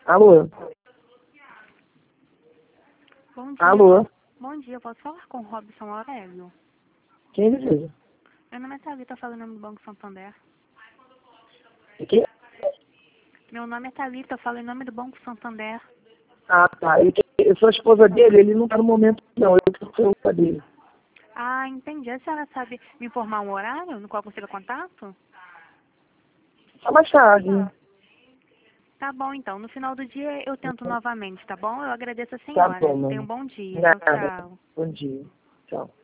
Alô? Bom dia. Alô? Bom dia, posso falar com o Robson Aurélio? Quem deseja? Meu nome é Thalita, falando em nome do Banco Santander. Quem? Meu nome é Thalita, eu falo em nome do Banco Santander. Ah, tá. Eu sou a esposa dele, ele não tá no momento, não. Eu sou a esposa dele. Ah, entendi. A senhora sabe me informar um horário no qual consiga contato? Só mais tarde. Tá bom, então. No final do dia eu tento novamente, tá bom? Eu agradeço a Tá senhora. bom, Tenha um mano. bom dia. Tchau, Nada. tchau. Bom dia. Tchau.